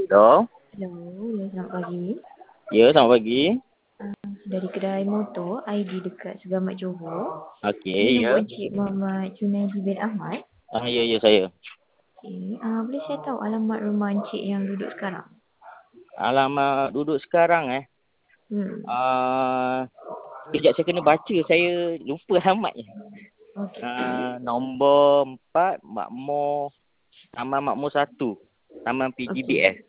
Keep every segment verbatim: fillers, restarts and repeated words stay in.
Hello. Hello, ya, selamat pagi. Ya, selamat pagi. Uh, dari kedai motor I D dekat Segamat Johor. Okey, Ini ya. nombor Encik Muhammad Junaidi bin Ahmad. Ah, ya, ya, saya. Okay. Uh, boleh saya tahu alamat rumah Encik yang duduk sekarang? Alamat duduk sekarang eh. Hmm. Ah, kejap saya kena baca, saya lupa alamatnya. Okey. Ah, nombor empat, Makmur, Taman Makmur satu, Taman P G B S.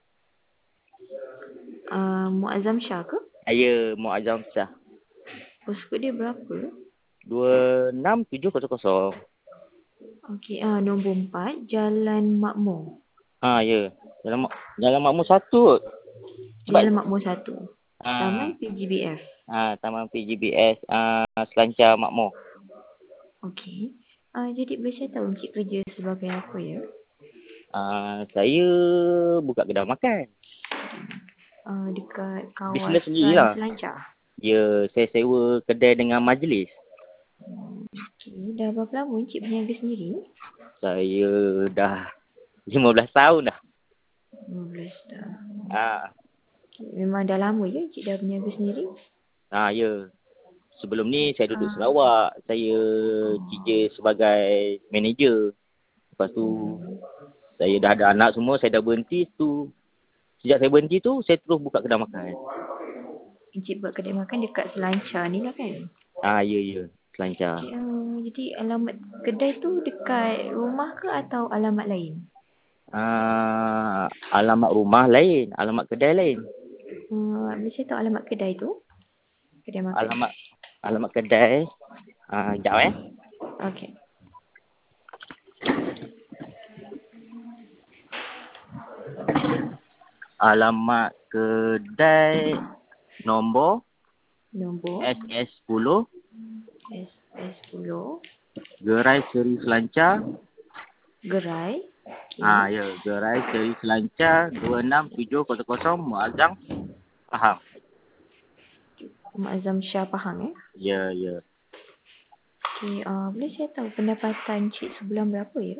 Uh, Muazzam Shah ke? Saya Muazzam Shah. Postcode dia berapa? dua enam tujuh kosong kosong. Okey, uh, nombor empat, Jalan Makmur. Ha, ya. Jalan, Mak- Jalan Makmur satu. Sebab Jalan Makmur satu. ah, Taman P G B F. ah, Taman P G B S, ah, Selancar Makmur. Okey. Uh, jadi boleh saya tahu Encik kerja sebagai apa ya? Ah, saya buka kedai makan. Uh, dekat Bisnes sendiri kawasan lah. Selancar. Ya, saya sewa kedai dengan majlis. Okey, dah berapa lama Encik berniaga sendiri? Saya dah lima belas tahun dah. lima belas dah. Ah, Okay. Memang dah lama je Encik dah berniaga sendiri? ah ya. Sebelum ni saya duduk Ah. Sarawak. Saya kerja sebagai manager. Lepas tu saya dah ada anak semua, saya dah berhenti tu. Sejak saya berhenti tu, saya terus buka kedai makan. Encik buat kedai makan dekat Selancar ni lah kan? Ah, ya, ya. Selancar. Okay, uh, jadi alamat kedai tu dekat rumah ke atau alamat lain? Ah, alamat rumah lain, alamat kedai lain. Uh, boleh saya tahu alamat kedai tu? Kedai makan. Alamat alamat kedai. Ah, jap eh. Okey. Alamat kedai nombor Nombor S S sepuluh S S sepuluh Gerai Seri Selancar. Gerai. Okay. Ah, ya, Gerai Seri Selancar dua enam tujuh kosong kosong Muazzam. Faham? Muazzam Shah Pahang eh? Ya, ya. Okay, uh, boleh saya tahu pendapatan Encik sebulan berapa ya?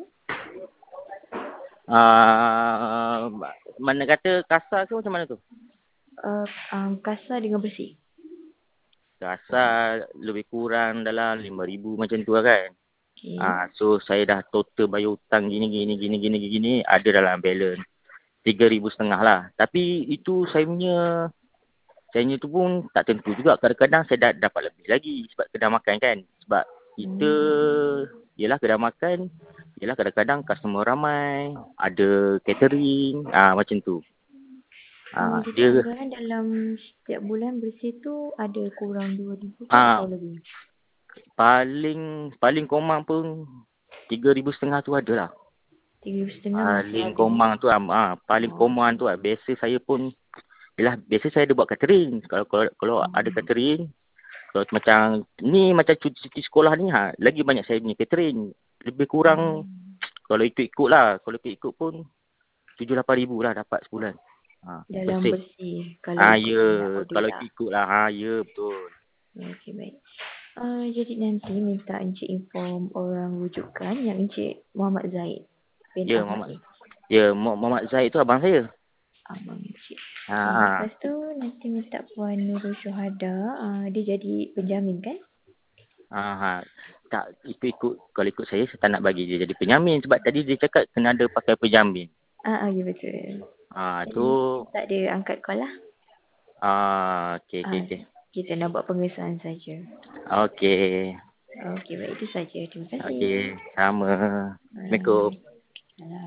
Ah, mana kata kasar ke macam mana tu? Uh, um, kasar dengan bersih. Kasar lebih kurang dalam lima ribu macam tu lah kan. Okay. Ah, so saya dah total bayar hutang gini gini gini gini gini ada dalam balance tiga ribu setengah lah. Tapi itu saya punya saya punya tu pun tak tentu juga. Kadang-kadang saya dah dapat lebih lagi sebab kedai makan kan. Sebab kita Hmm. yelah kedai makan, yelah kadang-kadang customer ramai, ada catering, ah macam tu. Uh, Ah jadi dia anggaran dalam setiap bulan bersih tu ada kurang dua ribu ke ah atau lebih? paling paling komang pun tiga ribu setengah tu ada lah. Tiga ribu setengah masih Paling ada. komang tu ah, ah paling Oh. komang tu ah. Biasa saya pun yelah biasa saya ada buat catering. Kalau kalau kalau Hmm. ada catering, kalau macam ni macam cuti-cuti sekolah ni ha, lagi banyak saya punya catering. Lebih kurang Hmm. kalau ikut-ikut lah, kalau ikut-ikut pun tujuh lapan ribu lah dapat sebulan. Ha, Dalam bersih. bersih kalau Ah ikut ya, banyak order kalau lah. ikut lah. Ha ya betul. Okey, baik. Uh, jadi nanti minta Encik inform orang rujukan yang Encik Muhammad Zaid bin Ya Ahmad Muhammad. ni. Ya Muhammad Zaid tu abang saya. Abang Encik. Ha, Okay, ha. lepas tu nanti minta Puan Nurul Syuhada. Uh, dia jadi penjamin kan? Ha, ha. Tak ikut-ikut kalau ikut saya saya tak nak bagi dia jadi penjamin sebab tadi dia cakap kena ada pakai penjamin. Ah, uh, ya betul. Ha Jadi tu minta dia angkat call lah. ah okey okey Ah, okey. kita nak buat pengesahan saja. Okey. Okey, baik itu saja. Terima kasih. Okey, sama. Assalamualaikum. Bye.